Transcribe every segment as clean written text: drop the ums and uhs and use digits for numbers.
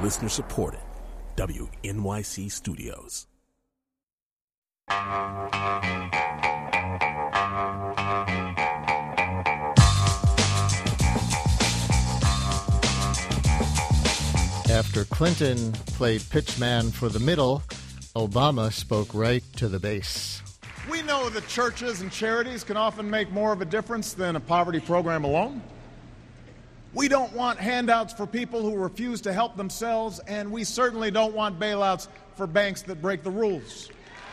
Listener supported. WNYC Studios. After Clinton played pitchman for the middle, Obama spoke right to the base. We know that churches and charities can often make more of a difference than a poverty program alone. We don't want handouts for people who refuse to help themselves, and we certainly don't want bailouts for banks that break the rules.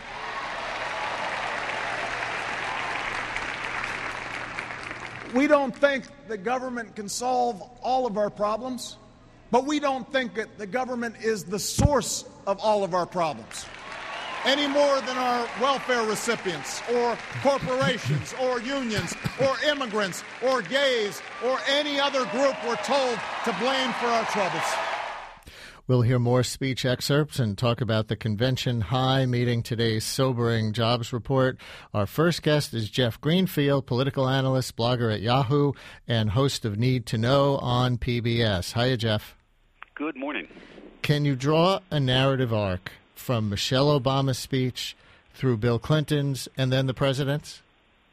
We don't think the government can solve all of our problems, but we don't think that the government is the source of all of our problems, any more than our welfare recipients or corporations or unions or immigrants or gays or any other group we're told to blame for our troubles. We'll hear more speech excerpts and talk about the convention high meeting today's sobering jobs report. Our first guest is Jeff Greenfield, political analyst, blogger at Yahoo, and host of Need to Know on PBS. Hiya, Jeff. Good morning. Can you draw a narrative arc from Michelle Obama's speech through Bill Clinton's and then the president's?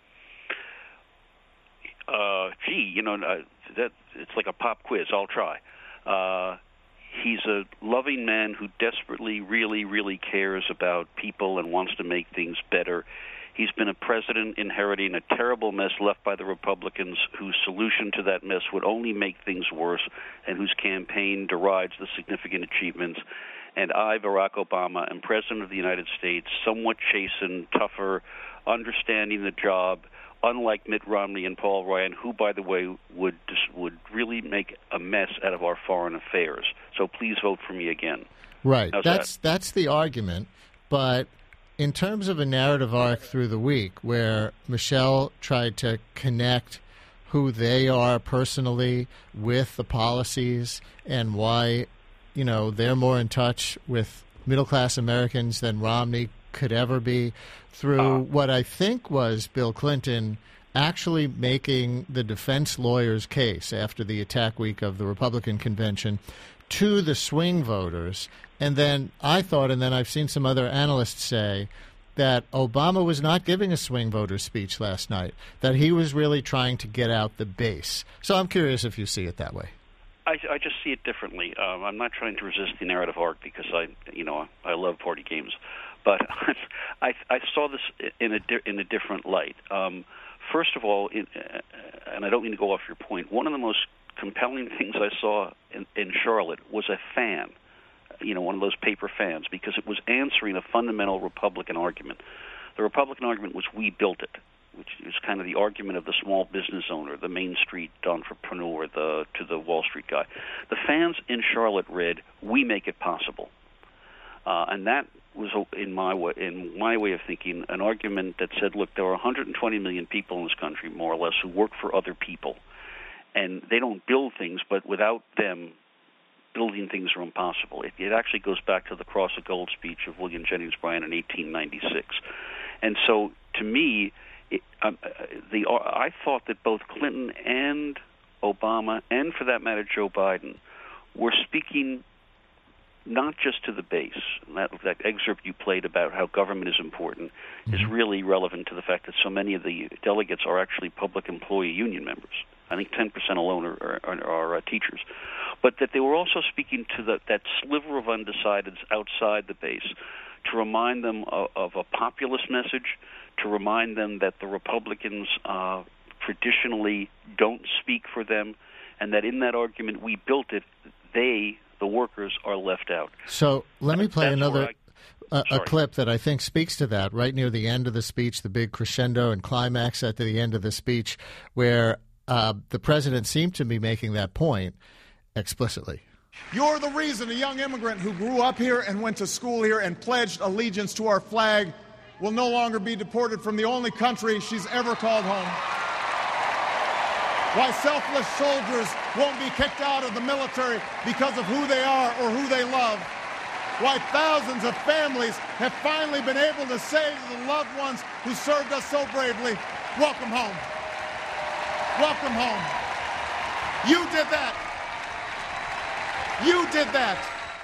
That it's like a pop quiz. I'll try. He's a loving man who desperately, really, really cares about people and wants to make things better. He's been a president inheriting a terrible mess left by the Republicans, whose solution to that mess would only make things worse, and whose campaign derides the significant achievements. And I, Barack Obama, am President of the United States, somewhat chastened, tougher, understanding the job, unlike Mitt Romney and Paul Ryan, who, by the way, would really make a mess out of our foreign affairs. So please vote for me again. Right. That's the argument. But in terms of a narrative arc through the week where Michelle tried to connect who they are personally with the policies and why, they're more in touch with middle-class Americans than Romney could ever be, through what I think was Bill Clinton actually making the defense lawyer's case after the attack week of the Republican convention to the swing voters. And then I thought, and then I've seen some other analysts say, that Obama was not giving a swing voter speech last night, that he was really trying to get out the base. So I'm curious if you see it that way. I just see it differently. I'm not trying to resist the narrative arc because I love party games. But I saw this in a different light. First of all, and I don't mean to go off your point, one of the most compelling things I saw in Charlotte was a fan, one of those paper fans, because it was answering a fundamental Republican argument. The Republican argument was, we built it, which is kind of the argument of the small business owner, the Main Street entrepreneur, to the Wall Street guy. The fans in Charlotte read, we make it possible. And that was, in my way of thinking, an argument that said, look, there are 120 million people in this country, more or less, who work for other people. And they don't build things, but without them, building things are impossible. It actually goes back to the Cross of Gold speech of William Jennings Bryan in 1896. And so, to me, I thought that both Clinton and Obama, and for that matter Joe Biden, were speaking not just to the base. That excerpt you played about how government is important is really relevant to the fact that so many of the delegates are actually public employee union members. I think 10% alone are teachers. But that they were also speaking to that sliver of undecideds outside the base to remind them of a populist message, to remind them that the Republicans traditionally don't speak for them, and that in that argument, we built it, the workers, are left out. So let me play another a clip that I think speaks to that right near the end of the speech, the big crescendo and climax at the end of the speech, where the president seemed to be making that point explicitly. You're the reason a young immigrant who grew up here and went to school here and pledged allegiance to our flag will no longer be deported from the only country she's ever called home. Why selfless soldiers won't be kicked out of the military because of who they are or who they love. Why thousands of families have finally been able to say to the loved ones who served us so bravely, welcome home. Welcome home. You did that. You did that.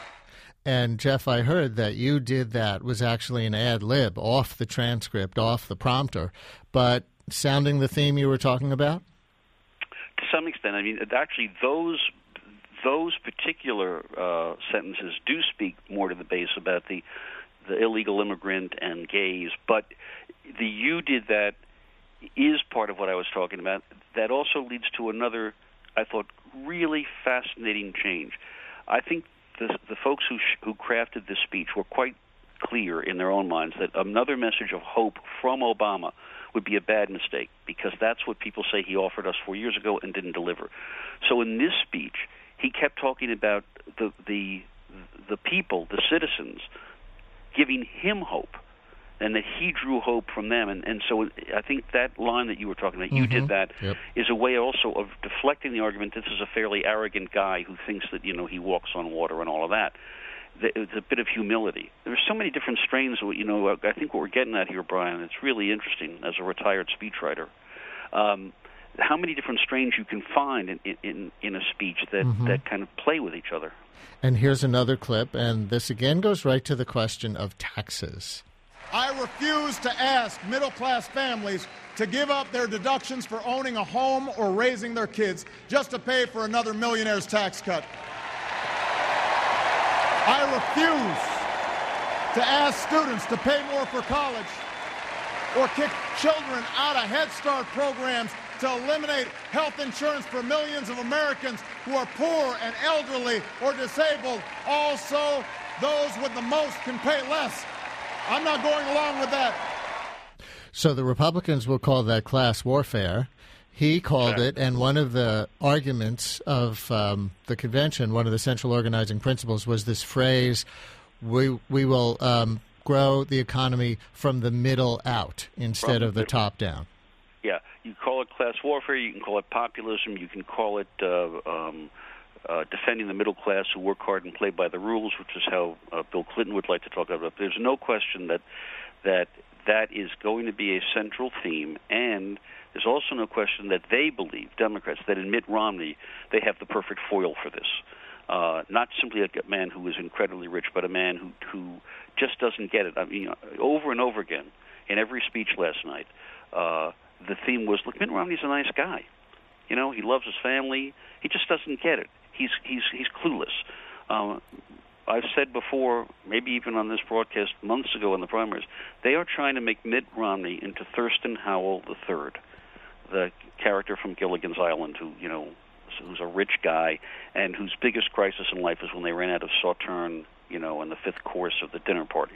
And, Jeff, I heard that you did that was actually an ad lib off the transcript, off the prompter, but sounding the theme you were talking about? To some extent. I mean, actually, those particular sentences do speak more to the base about the illegal immigrant and gays, but the "you did that" is part of what I was talking about. That also leads to another, I thought, really fascinating change. I think the folks who crafted this speech were quite clear in their own minds that another message of hope from Obama would be a bad mistake, because that's what people say he offered us 4 years ago and didn't deliver. So in this speech, he kept talking about the people, the citizens, giving him hope, and that he drew hope from them. And so I think that line that you were talking about, you did that, is a way also of deflecting the argument this is a fairly arrogant guy who thinks that, he walks on water and all of that. It's a bit of humility. There's so many different strains. I think what we're getting at here, Brian, it's really interesting as a retired speechwriter. How many different strains you can find in a speech that kind of play with each other. And here's another clip, and this again goes right to the question of taxes. I refuse to ask middle-class families to give up their deductions for owning a home or raising their kids just to pay for another millionaire's tax cut. I refuse to ask students to pay more for college or kick children out of Head Start programs to eliminate health insurance for millions of Americans who are poor and elderly or disabled. Also, those with the most can pay less. I'm not going along with that. So the Republicans will call that class warfare. He called it, and one of the arguments of the convention, one of the central organizing principles, was this phrase, we will grow the economy from the middle out instead of the top down. Yeah, you call it class warfare, you can call it populism, you can call it defending the middle class who work hard and play by the rules, which is how Bill Clinton would like to talk about it. There's no question that is going to be a central theme, and there's also no question that they believe, Democrats, that in Mitt Romney they have the perfect foil for this. Not simply a man who is incredibly rich, but a man who just doesn't get it. I mean, over and over again, in every speech last night, the theme was, look, Mitt Romney's a nice guy. He loves his family. He just doesn't get it. He's clueless. I've said before, maybe even on this broadcast months ago in the primaries, they are trying to make Mitt Romney into Thurston Howell III, the character from Gilligan's Island who's a rich guy and whose biggest crisis in life is when they ran out of Sauterne, in the fifth course of the dinner party.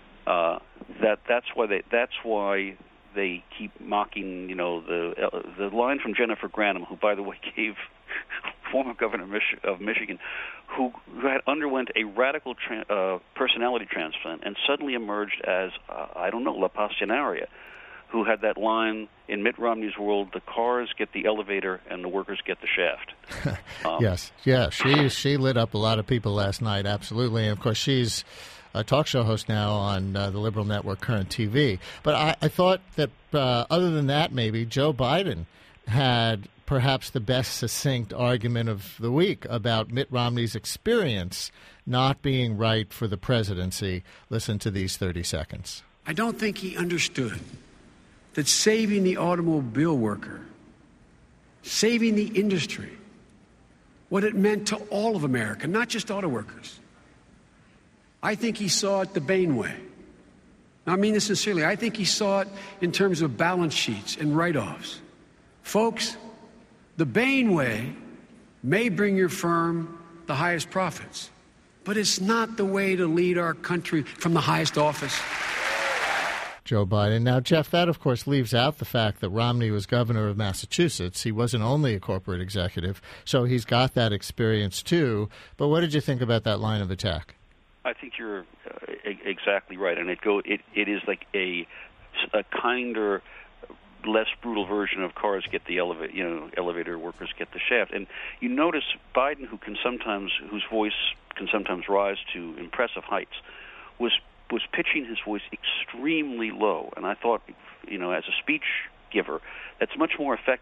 That's why they keep mocking, the line from Jennifer Granholm, who, by the way, gave former governor of Michigan, who had underwent a radical personality transplant and suddenly emerged as, La Pasionaria, who had that line, in Mitt Romney's world, the cars get the elevator and the workers get the shaft. Yes. Yeah, she lit up a lot of people last night, absolutely. And, of course, she's a talk show host now on the liberal network Current TV. But I thought that other than that, maybe, Joe Biden had perhaps the best succinct argument of the week about Mitt Romney's experience not being right for the presidency. Listen to these 30 seconds. I don't think he understood that saving the automobile worker, saving the industry, what it meant to all of America, not just auto workers. I think he saw it the Bain way. Now, I mean this sincerely. I think he saw it in terms of balance sheets and write-offs. Folks, the Bain way may bring your firm the highest profits, but it's not the way to lead our country from the highest office. Joe Biden. Now, Jeff, that, of course, leaves out the fact that Romney was governor of Massachusetts. He wasn't only a corporate executive, so he's got that experience, too. But what did you think about that line of attack? I think you're exactly right, and it is like a kinder, less brutal version of cars get the elevator workers get the shaft. And you notice Biden, whose voice can sometimes rise to impressive heights, was pitching his voice extremely low. And I thought, as a speech giver, that's much more effective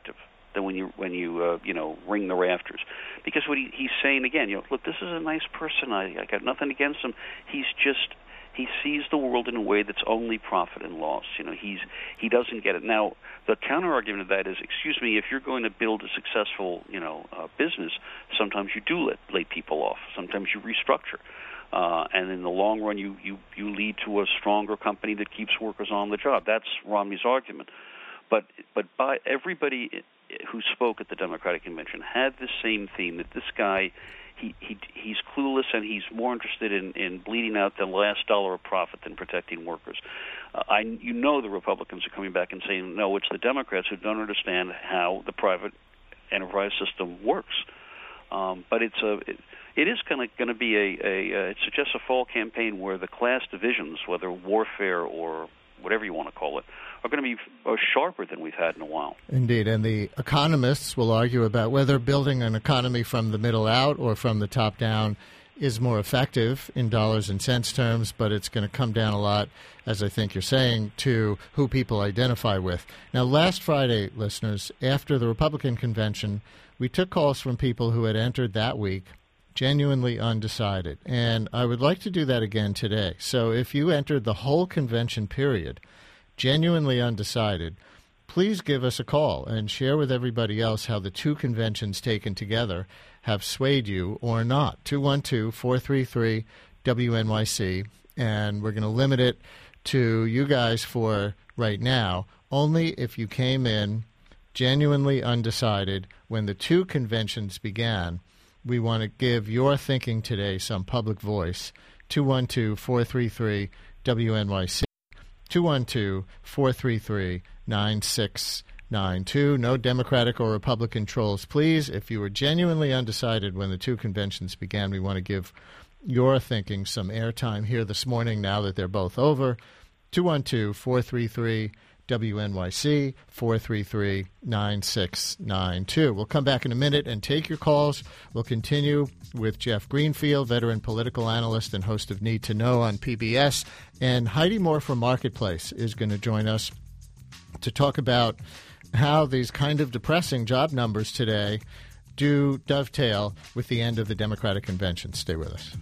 than when you ring the rafters, because what he's saying again, look, this is a nice person. I got nothing against him. He sees the world in a way that's only profit and loss. He doesn't get it. Now, the counter argument to that is, excuse me, if you're going to build a successful business, sometimes you do lay people off. Sometimes you restructure. And in the long run, you lead to a stronger company that keeps workers on the job. That's Romney's argument. But by everybody who spoke at the Democratic Convention had the same theme, that this guy, he's clueless, and he's more interested in bleeding out the last dollar of profit than protecting workers. The Republicans are coming back and saying, no, it's the Democrats who don't understand how the private enterprise system works. But it is going to be it suggests a fall campaign where the class divisions, whether warfare or whatever you want to call it, are going to be sharper than we've had in a while. Indeed, and the economists will argue about whether building an economy from the middle out or from the top down is more effective in dollars and cents terms, but it's going to come down a lot, as I think you're saying, to who people identify with. Now, last Friday, listeners, after the Republican convention, we took calls from people who had entered that week genuinely undecided, and I would like to do that again today. So if you entered the whole convention period genuinely undecided, please give us a call and share with everybody else how the two conventions taken together have swayed you or not. 212-433-WNYC, and we're going to limit it to you guys for right now, only if you came in genuinely undecided when the two conventions began. We want to give your thinking today some public voice. 212-433-WNYC. 212-433-9692. No Democratic or Republican trolls, please. If you were genuinely undecided when the two conventions began, we want to give your thinking some airtime here this morning now that they're both over. 212-433-WNYC, 433-9692. We'll come back in a minute and take your calls. We'll continue with Jeff Greenfield, veteran political analyst and host of Need to Know on PBS. And Heidi Moore from Marketplace is going to join us to talk about how these kind of depressing job numbers today do dovetail with the end of the Democratic Convention. Stay with us.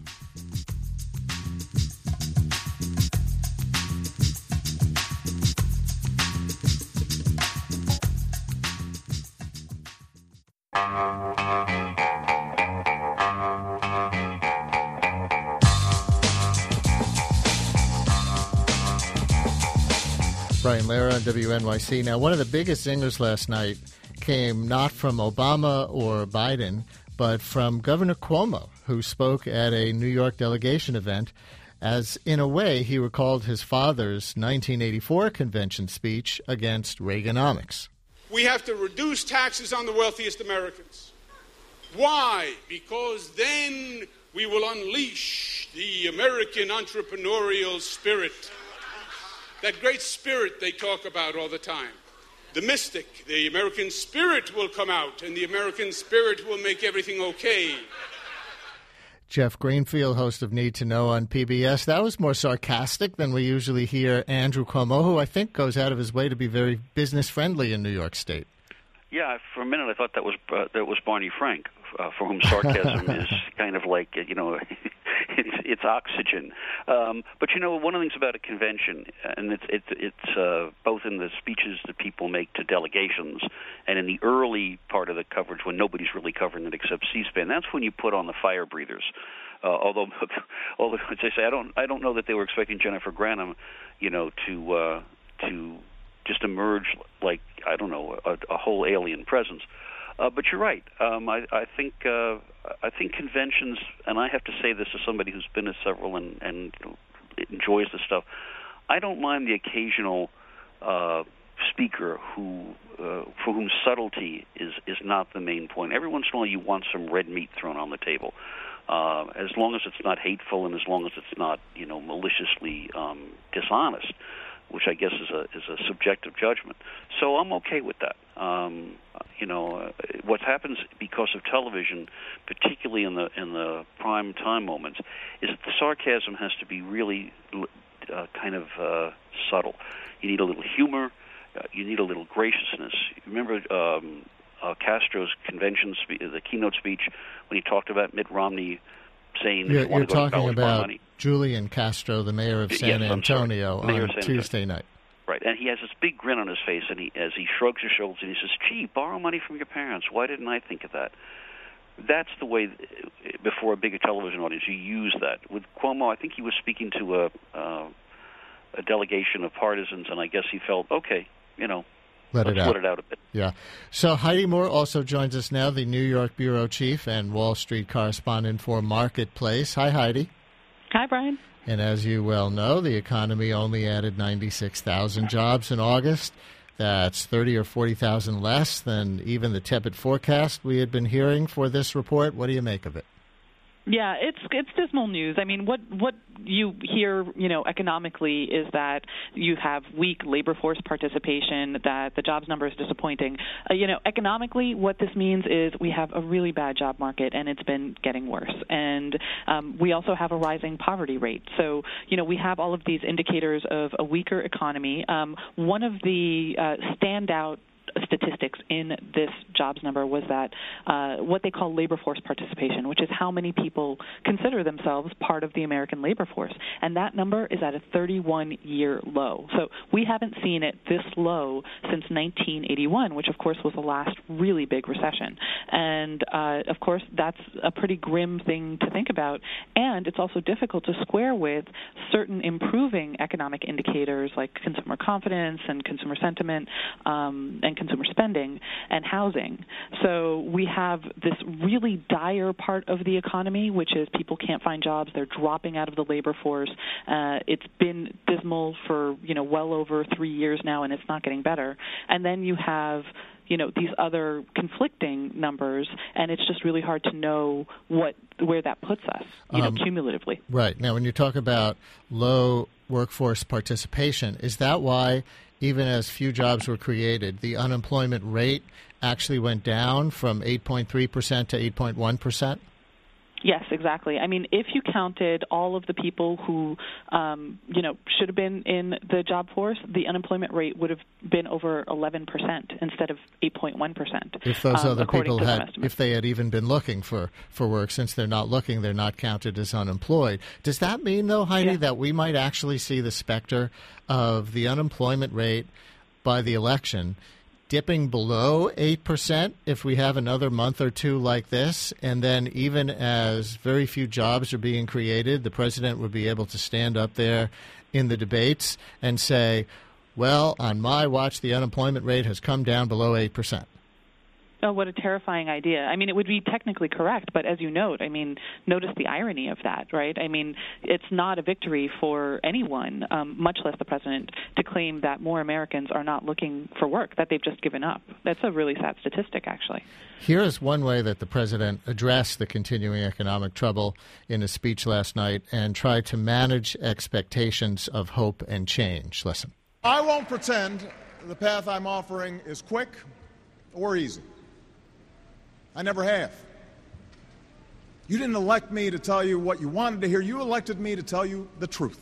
Brian Lehrer on WNYC. Now, one of the biggest zingers last night came not from Obama or Biden, but from Governor Cuomo, who spoke at a New York delegation event as, in a way, he recalled his father's 1984 convention speech against Reaganomics. We have to reduce taxes on the wealthiest Americans. Why? Because then we will unleash the American entrepreneurial spirit. That great spirit they talk about all the time. The mystic, the American spirit will come out, and the American spirit will make everything okay. Jeff Greenfield, host of Need to Know on PBS. That was more sarcastic than we usually hear Andrew Cuomo, who I think goes out of his way to be very business-friendly in New York State. Yeah, for a minute I thought that was Barney Frank, for whom sarcasm is kind of like, it's oxygen. But one of the things about a convention, and it's both in the speeches that people make to delegations and in the early part of the coverage when nobody's really covering it except C-SPAN, that's when you put on the fire breathers. Although as I say, I don't know that they were expecting Jennifer Granholm, to just emerge like, I don't know, a whole alien presence. But you're right. I think conventions, and I have to say this as somebody who's been to several and enjoys this stuff, I don't mind the occasional speaker for whom subtlety is not the main point. Every once in a while you want some red meat thrown on the table. As long as it's not hateful and as long as it's not, maliciously dishonest, which I guess is a subjective judgment. So I'm okay with that. What happens because of television, particularly in the prime time moments, is that the sarcasm has to be really kind of subtle. You need a little humor. You need a little graciousness. Remember, Castro's convention, the keynote speech, when he talked about Mitt Romney saying you're you want to go to talking college, about money. Julian Castro, the mayor of San Antonio, on Tuesday night. Right, and he has this big grin on his face, and as he shrugs his shoulders, and he says, "Gee, borrow money from your parents. Why didn't I think of that?" That's the way, before a bigger television audience, you use that. With Cuomo, I think he was speaking to a delegation of partisans, and I guess he felt, okay, Let it out a bit. Yeah. So Heidi Moore also joins us now, the New York bureau chief and Wall Street correspondent for Marketplace. Hi, Heidi. Hi, Brian. And as you well know, the economy only added 96,000 jobs in August. That's 30 or 40,000 less than even the tepid forecast we had been hearing for this report. What do you make of it? Yeah, it's dismal news. I mean, what you hear, economically is that you have weak labor force participation, that the jobs number is disappointing. Economically, what this means is we have a really bad job market, and it's been getting worse. And we also have a rising poverty rate. So, we have all of these indicators of a weaker economy. One of the standout statistics in this jobs number was that what they call labor force participation, which is how many people consider themselves part of the American labor force. And that number is at a 31-year low. So we haven't seen it this low since 1981, which, of course, was the last really big recession. And, of course, that's a pretty grim thing to think about. And it's also difficult to square with certain improving economic indicators like consumer confidence and consumer sentiment and consumer spending and housing. So we have this really dire part of the economy, which is people can't find jobs. They're dropping out of the labor force. It's been dismal for, well over 3 years now, and it's not getting better. And then you have these other conflicting numbers, and it's just really hard to know where that puts us, cumulatively. Right. Now, when you talk about low workforce participation, is that why, even as few jobs were created, the unemployment rate actually went down from 8.3% to 8.1%? Yes, exactly. I mean, if you counted all of the people who, should have been in the job force, the unemployment rate would have been over 11% instead of 8.1%. If those other people if they had even been looking for work, since they're not looking, they're not counted as unemployed. Does that mean, though, Heidi, that we might actually see the specter of the unemployment rate by the election dipping below 8% if we have another month or two like this, and then even as very few jobs are being created, the president would be able to stand up there in the debates and say, well, on my watch, the unemployment rate has come down below 8%. Oh, what a terrifying idea. I mean, it would be technically correct, but as you note, notice the irony of that, right? I mean, it's not a victory for anyone, much less the president, to claim that more Americans are not looking for work, that they've just given up. That's a really sad statistic, actually. Here is one way that the president addressed the continuing economic trouble in his speech last night and tried to manage expectations of hope and change. Listen. I won't pretend the path I'm offering is quick or easy. I never have. You didn't elect me to tell you what you wanted to hear. You elected me to tell you the truth.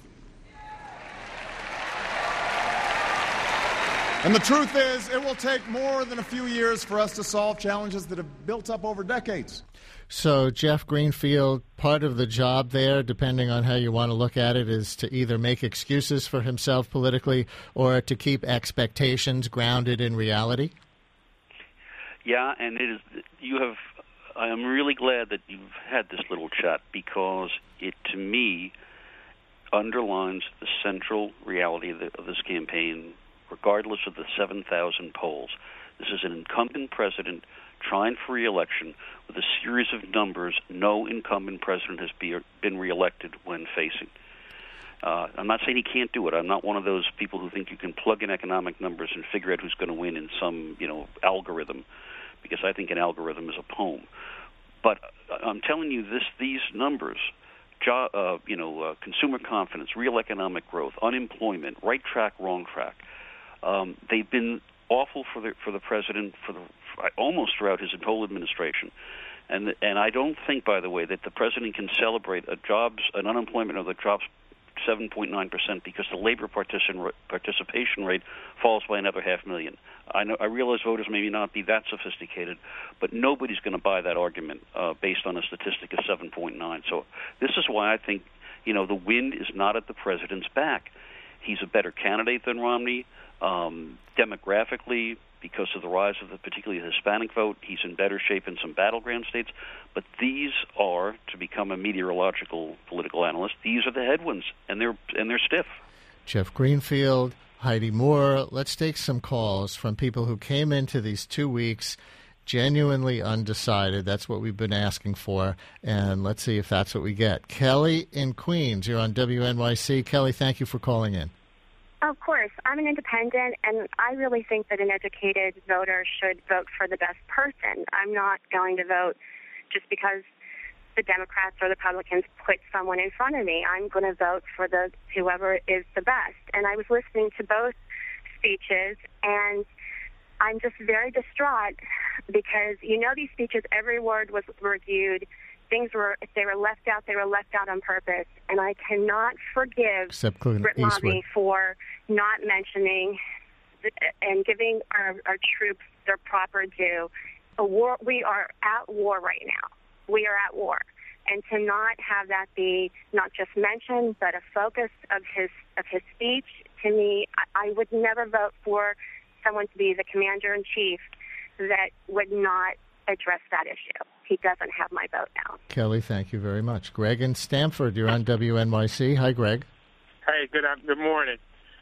And the truth is, it will take more than a few years for us to solve challenges that have built up over decades. So, Jeff Greenfield, part of the job there, depending on how you want to look at it, is to either make excuses for himself politically or to keep expectations grounded in reality? Yeah, and it is. I am really glad that you've had this little chat, because it, to me, underlines the central reality of this campaign, regardless of the 7,000 polls. This is an incumbent president trying for re-election with a series of numbers no incumbent president has been re-elected when facing. I'm not saying he can't do it. I'm not one of those people who think you can plug in economic numbers and figure out who's going to win in some, algorithm, because I think an algorithm is a poem. But I'm telling you, these numbers, consumer confidence, real economic growth, unemployment, right track, wrong track, they've been awful for the president almost throughout his whole administration. And I don't think, by the way, that the president can celebrate an unemployment or the jobs 7.9% because the labor participation rate falls by another 500,000. I realize voters may not be that sophisticated, but nobody's going to buy that argument based on a statistic of 7.9. So this is why I think, the wind is not at the president's back. He's a better candidate than Romney. Demographically, because of the rise of particularly the Hispanic vote, he's in better shape in some battleground states. But these are, to become a meteorological political analyst, these are the headwinds, and they're stiff. Jeff Greenfield, Heidi Moore, let's take some calls from people who came into these 2 weeks genuinely undecided. That's what we've been asking for, and let's see if that's what we get. Kelly in Queens, you're on WNYC. Kelly, thank you for calling in. Of course. I'm an independent, and I really think that an educated voter should vote for the best person. I'm not going to vote just because the Democrats or the Republicans put someone in front of me. I'm going to vote for whoever is the best. And I was listening to both speeches, and I'm just very distraught because, these speeches, every word was reviewed. If they were left out, they were left out on purpose. And I cannot forgive Britt Mahnke for not mentioning and giving our troops their proper due. We are at war right now. We are at war. And to not have that be not just mentioned, but a focus of his speech, to me, I would never vote for someone to be the commander-in-chief that would not address that issue. He doesn't have my vote now. Kelly, thank you very much. Greg in Stamford, you're on WNYC. Hi, Greg. Hey, good morning.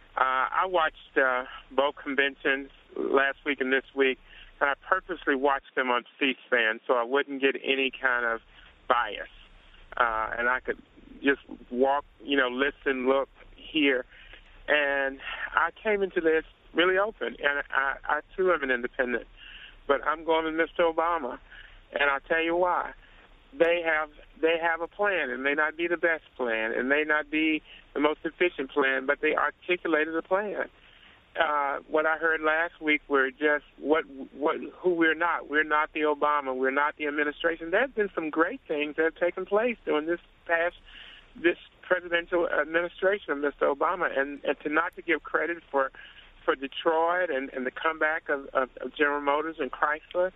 I watched both conventions last week and this week, and I purposely watched them on C-SPAN so I wouldn't get any kind of bias. And I could just walk, listen, look, hear. And I came into this really open, and I too am an independent. But I'm going to Mr. Obama, and I'll tell you why. They have a plan. It may not be the best plan. It may not be the most efficient plan, but they articulated a plan. What I heard last week were just who we're not. We're not the Obama. We're not the administration. There have been some great things that have taken place during this presidential administration of Mr. Obama, and to not to give credit for Detroit and the comeback of General Motors and Chrysler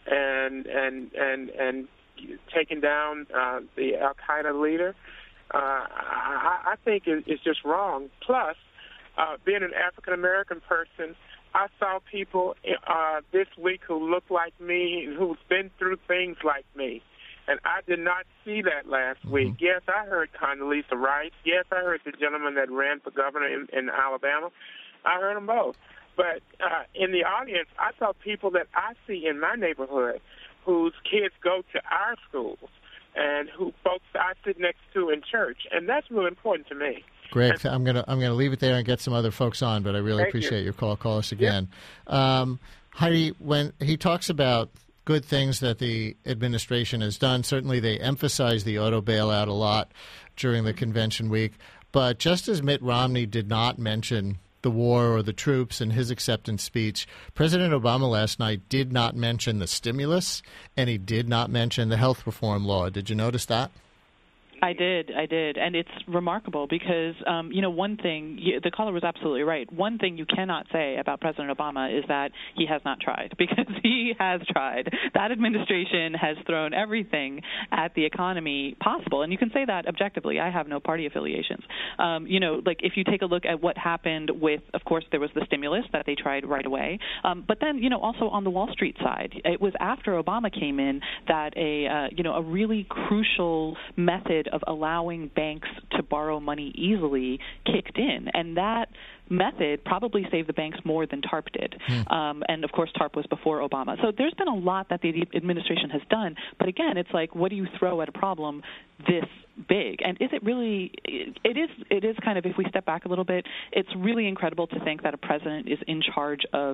and taking down the Al-Qaeda leader, I think it's just wrong. Plus, being an African-American person, I saw people this week who look like me and who've been through things like me. And I did not see that last week. Yes, I heard Condoleezza Rice. Yes, I heard the gentleman that ran for governor in Alabama. I heard them both. But in the audience, I saw people that I see in my neighborhood whose kids go to our schools and who folks I sit next to in church. And that's really important to me. Greg, I'm gonna leave it there and get some other folks on, but I really appreciate your call. Call us again. Yep. Heidi, when he talks about good things that the administration has done, certainly they emphasize the auto bailout a lot during the convention week. But just as Mitt Romney did not mention the war or the troops in his acceptance speech, President Obama last night did not mention the stimulus, and he did not mention the health reform law. Did you notice that? I did. And it's remarkable because, one thing, the caller was absolutely right. One thing you cannot say about President Obama is that he has not tried, because he has tried. That administration has thrown everything at the economy possible. And you can say that objectively. I have no party affiliations. If you take a look at what happened with, of course, there was the stimulus that they tried right away. But then, also on the Wall Street side, it was after Obama came in that a really crucial method of allowing banks to borrow money easily kicked in, and that method probably saved the banks more than TARP did. And, of course, TARP was before Obama. So there's been a lot that the administration has done, but again, it's like, what do you throw at a problem this big? And is it really – it is kind of, if we step back a little bit, it's really incredible to think that a president is in charge of –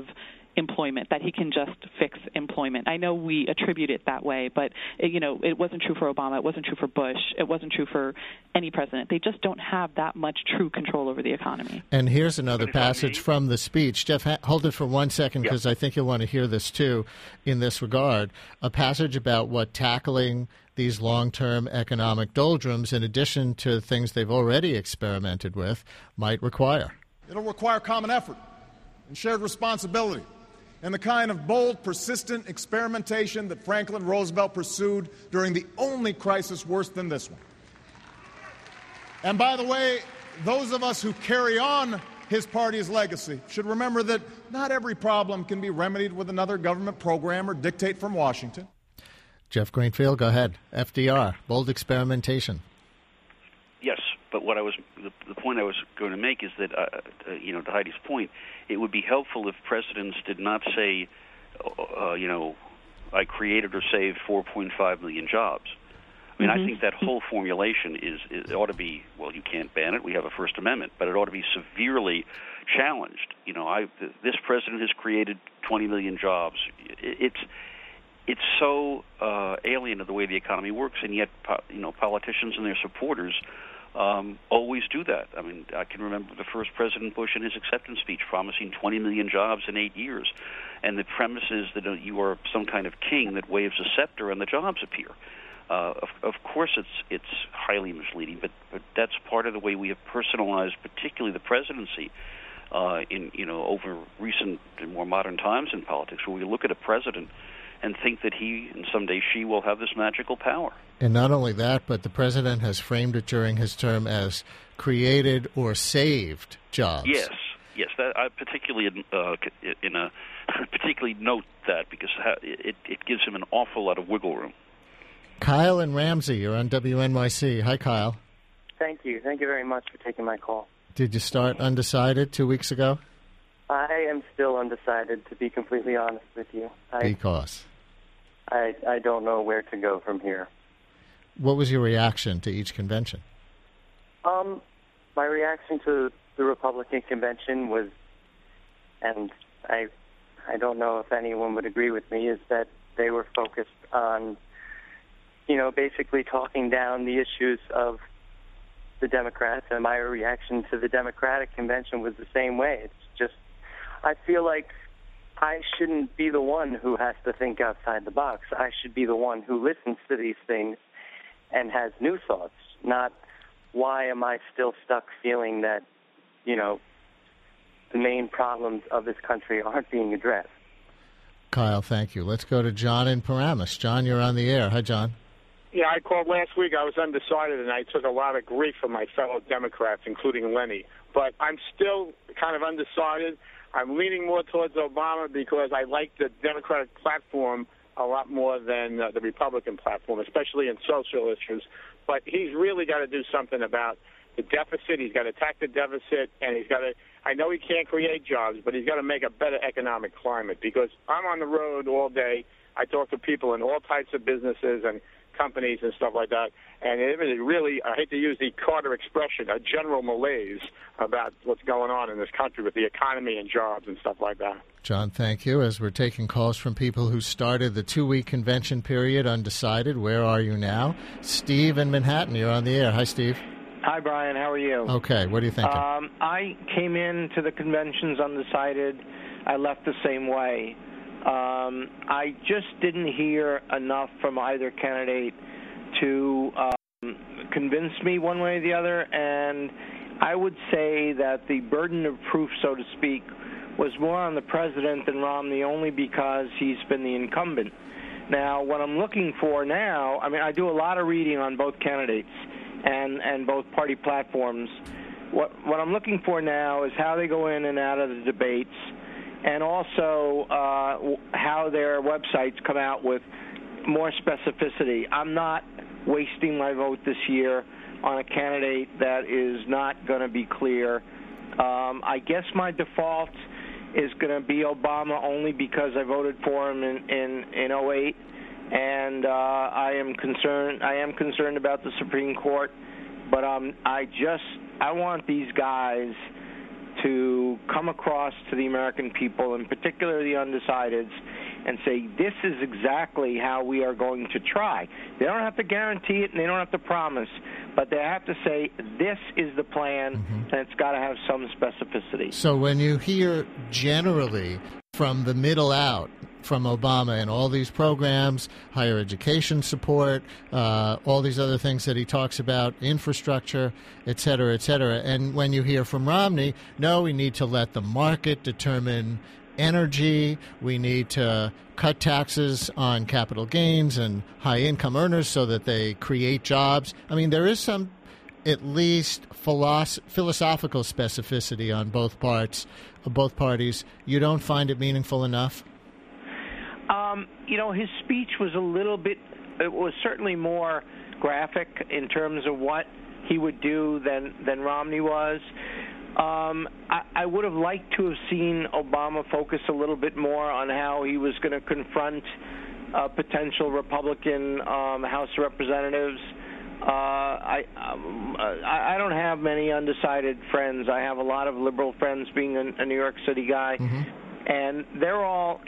employment, that he can just fix employment. I know we attribute it that way, but it wasn't true for Obama. It wasn't true for Bush. It wasn't true for any president. They just don't have that much true control over the economy. And here's another passage from the speech. Jeff, hold it for 1 second, because I think you'll want to hear this too in this regard. A passage about what tackling these long-term economic doldrums, in addition to things they've already experimented with, might require. It'll require common effort and shared responsibility, and the kind of bold, persistent experimentation that Franklin Roosevelt pursued during the only crisis worse than this one. And by the way, those of us who carry on his party's legacy should remember that not every problem can be remedied with another government program or dictate from Washington. Jeff Greenfield, go ahead. FDR, bold experimentation. Yes, but the point I was going to make is that, to Heidi's point, it would be helpful if presidents did not say, I created or saved 4.5 million jobs. I mean, I think that whole formulation it ought to be, well, you can't ban it. We have a First Amendment, but it ought to be severely challenged. This president has created 20 million jobs. It's so alien to the way the economy works, and yet, politicians and their supporters always do that. I mean, I can remember the first President Bush in his acceptance speech promising 20 million jobs in 8 years, and the premise is that you are some kind of king that waves a scepter and the jobs appear. Of course, it's highly misleading, but that's part of the way we have personalized, particularly the presidency, over recent and more modern times in politics, where we look at a president and think that he and someday she will have this magical power. And not only that, but the president has framed it during his term as created or saved jobs. Yes. That I particularly particularly note that, because it gives him an awful lot of wiggle room. Kyle and Ramsey, you're on WNYC. Hi, Kyle. Thank you. Thank you very much for taking my call. Did you start undecided 2 weeks ago? I am still undecided, to be completely honest with you. Because? I don't know where to go from here. What was your reaction to each convention? My reaction to the Republican convention was, and I don't know if anyone would agree with me, is that they were focused on, basically talking down the issues of the Democrats, and my reaction to the Democratic convention was the same way. It's just, I feel like I shouldn't be the one who has to think outside the box. I should be the one who listens to these things and has new thoughts, not why am I still stuck feeling that, the main problems of this country aren't being addressed. Kyle, thank you. Let's go to John in Paramus. John, you're on the air. Hi, John. Yeah, I called last week. I was undecided, and I took a lot of grief from my fellow Democrats, including Lenny. But I'm still kind of undecided. I'm leaning more towards Obama because I like the Democratic platform a lot more than the Republican platform, especially in social issues. But he's really got to do something about the deficit. He's got to attack the deficit, and he's got to – I know he can't create jobs, but he's got to make a better economic climate, because I'm on the road all day. I talk to people in all types of businesses and companies and stuff like that, and it really, I hate to use the Carter expression, a general malaise about what's going on in this country with the economy and jobs and stuff like that. John, thank you. As we're taking calls from people who started the 2-week convention period undecided, where are you now? Steve in Manhattan, you're on the air. Hi, Steve. Hi, Brian. How are you? Okay. What are you thinking? I came into the conventions undecided. I left the same way. I just didn't hear enough from either candidate to convince me one way or the other, and I would say that the burden of proof, so to speak, was more on the president than Romney, only because he's been the incumbent. Now, what I'm looking for now, I do a lot of reading on both candidates and both party platforms. What I'm looking for now is how they go in and out of the debates, and also how their websites come out with more specificity. I'm not wasting my vote this year on a candidate that is not going to be clear. I guess my default is going to be Obama, only because I voted for him in 2008, and I am concerned about the Supreme Court, but I want these guys to come across to the American people, in particular the undecideds, and say, this is exactly how we are going to try. They don't have to guarantee it and they don't have to promise, but they have to say, this is the plan, and it's got to have some specificity. So when you hear generally from the middle out, from Obama and all these programs, higher education support, all these other things that he talks about, infrastructure, et cetera, and when you hear from Romney, no, we need to let the market determine energy, we need to cut taxes on capital gains and high-income earners so that they create jobs. I mean, there is some, at least, philosophical specificity on both parties. You don't find it meaningful enough? His speech was a little bit, it was certainly more graphic in terms of what he would do than Romney was. I would have liked to have seen Obama focus a little bit more on how he was going to confront potential Republican House of Representatives. I don't have many undecided friends. I have a lot of liberal friends, being a New York City guy, and they're all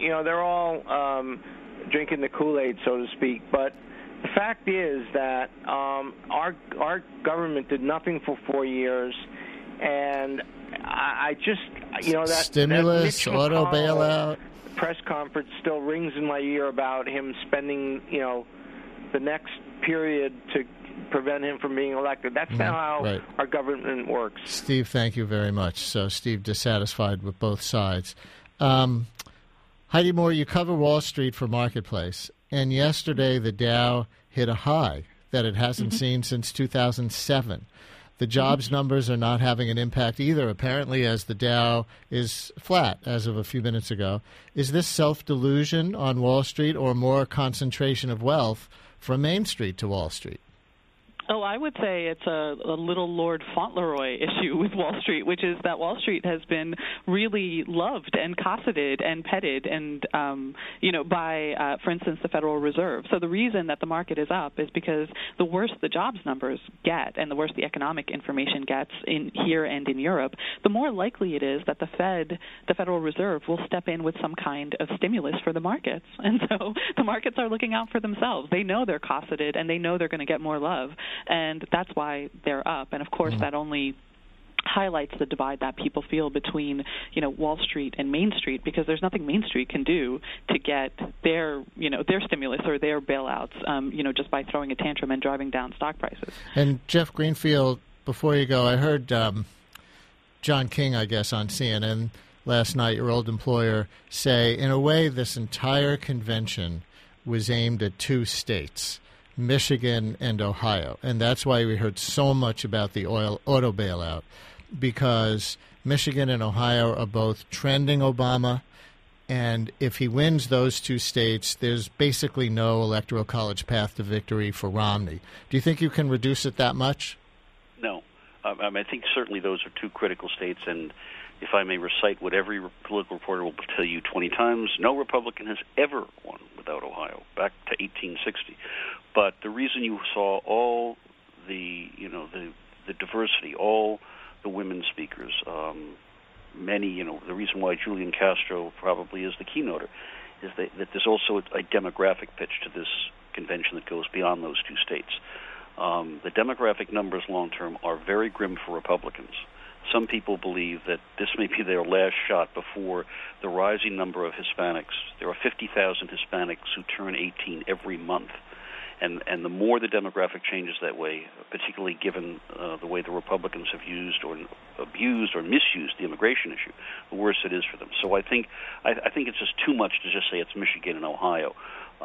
drinking the Kool-Aid, so to speak. But the fact is that our government did nothing for 4 years. And I just, that stimulus, that auto bailout press conference still rings in my ear about him spending, the next period to prevent him from being elected. That's not how our government works. Steve, thank you very much. So, Steve, dissatisfied with both sides. Heidi Moore, you cover Wall Street for Marketplace, and yesterday the Dow hit a high that it hasn't seen since 2007. The jobs numbers are not having an impact either, apparently, as the Dow is flat as of a few minutes ago. Is this self-delusion on Wall Street or more concentration of wealth from Main Street to Wall Street? Oh, I would say it's a little Lord Fauntleroy issue with Wall Street, which is that Wall Street has been really loved and cosseted and petted and, by, for instance, the Federal Reserve. So the reason that the market is up is because the worse the jobs numbers get and the worse the economic information gets in here and in Europe, the more likely it is that the Federal Reserve, will step in with some kind of stimulus for the markets. And so the markets are looking out for themselves. They know they're cosseted and they know they're going to get more love. And that's why they're up. And, of course, that only highlights the divide that people feel between, Wall Street and Main Street, because there's nothing Main Street can do to get their stimulus or their bailouts, just by throwing a tantrum and driving down stock prices. And, Jeff Greenfield, before you go, I heard John King, I guess, on CNN last night, your old employer, say, in a way, this entire convention was aimed at two states, Michigan and Ohio. And that's why we heard so much about the auto bailout, because Michigan and Ohio are both trending Obama, and if he wins those two states, there's basically no electoral college path to victory for Romney. Do you think you can reduce it that much? No. I think certainly those are two critical states, and if I may recite what every political reporter will tell you 20 times, no Republican has ever won without Ohio, back to 1860. But the reason you saw all the diversity, all the women speakers, many, the reason why Julian Castro probably is the keynoter, is that there's also a demographic pitch to this convention that goes beyond those two states. The demographic numbers long-term are very grim for Republicans. Some people believe that this may be their last shot before the rising number of Hispanics. There are 50,000 Hispanics who turn 18 every month. And the more the demographic changes that way, particularly given the way the Republicans have used or abused or misused the immigration issue, the worse it is for them. So I think it's just too much to just say it's Michigan and Ohio,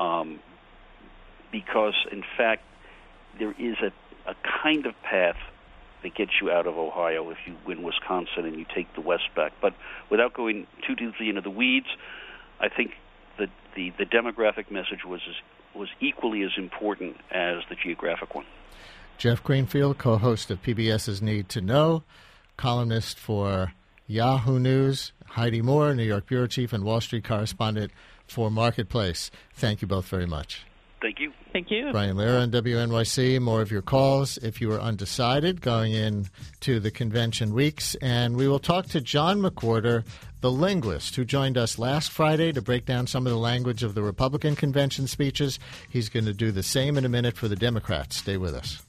because, in fact, there is a kind of path that gets you out of Ohio if you win Wisconsin and you take the West back. But without going too deeply into the weeds, I think that the demographic message was equally as important as the geographic one. Jeff Greenfield, co-host of PBS's Need to Know, columnist for Yahoo News. Heidi Moore, New York bureau chief and Wall Street correspondent for Marketplace. Thank you both very much. Thank you. Thank you. Brian Lehrer on WNYC. More of your calls if you are undecided going into the convention weeks. And we will talk to John McWhorter, the linguist, who joined us last Friday to break down some of the language of the Republican convention speeches. He's going to do the same in a minute for the Democrats. Stay with us.